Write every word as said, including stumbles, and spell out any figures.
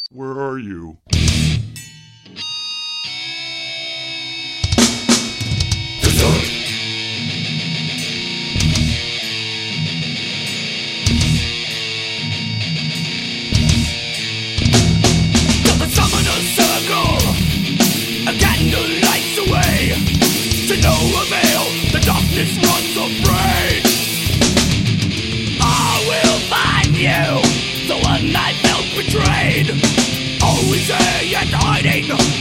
Where are you? To no avail, the darkness runs afraid. I will find you, the one I felt betrayed. Always there yet hiding.